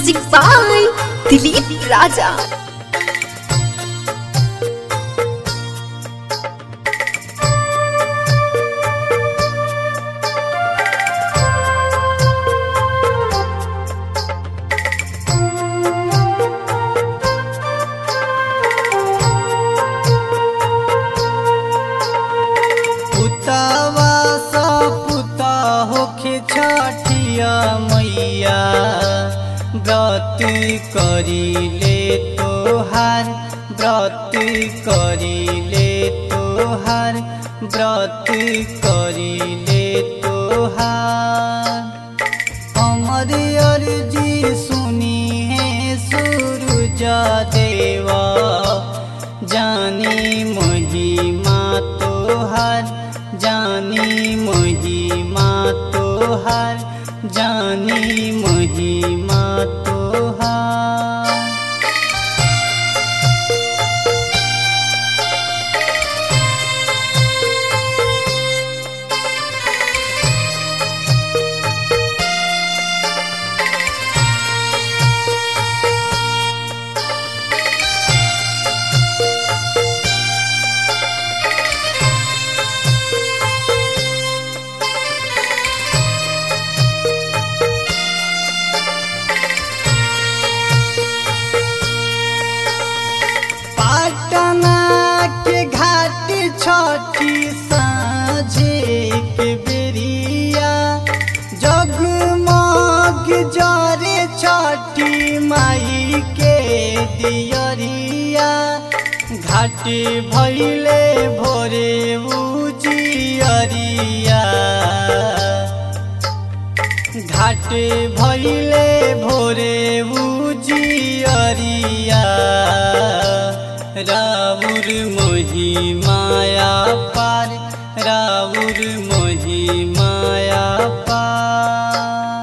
Music by Dilip Raja. छठिया मैया व्रत करिले तोहार व्रत करिले तोहार व्रत करिले तोहार हमर अर्जी सुनी है सूरज देवा जानी महिमा तोहार जानी महिमा तोहार जानी महिमा तोहार। छठी साँझे के बेरिया जगमग जरे छठी माई के दियरिया घाट भइले भोरे उजियरिया घाट भइले भोरे उजियरिया राउर महिमाया पार राउर महिमाया पार।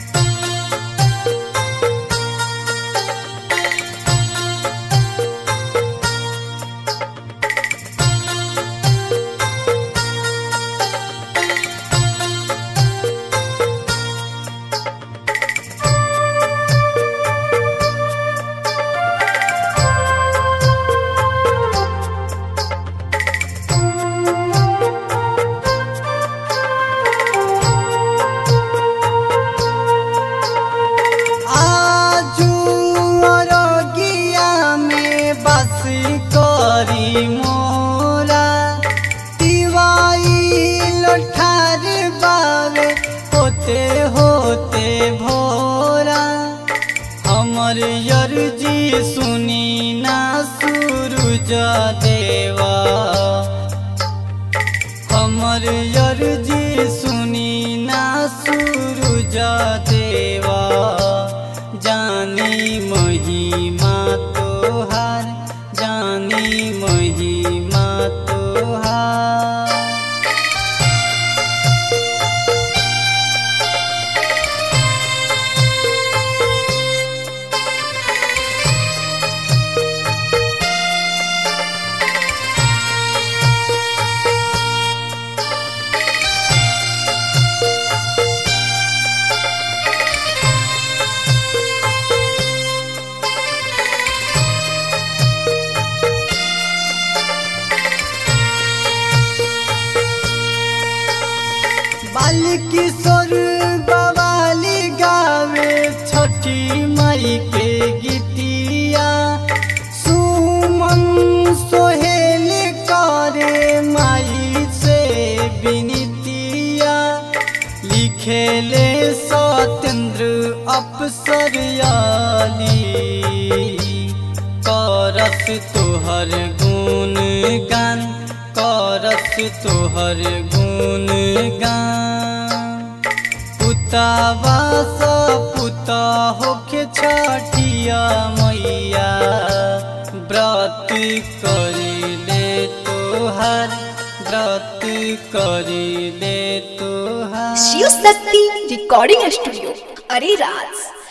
मोरा तिवाई लोठार बावे होते होते भोरा हमर अर्जी सुनी ना सूरज देवा हमर अर्जी सुनी ना सूरज देवा जानी महिमा तोहार जानी महिमा तोहार। किशोर बवाली गावे छठी माई के गीतिया सुमन सोहेल करे माई से विनीतिया लिखेले सतेंद्र अप्सरयाली करस तोहर गुण गान करस तोहर गुण गान। पुतावा पुता होके छठिया मैया व्रत करिले तोहार व्रत करिले तोहार। Shiv Shakti recording studio Areraj.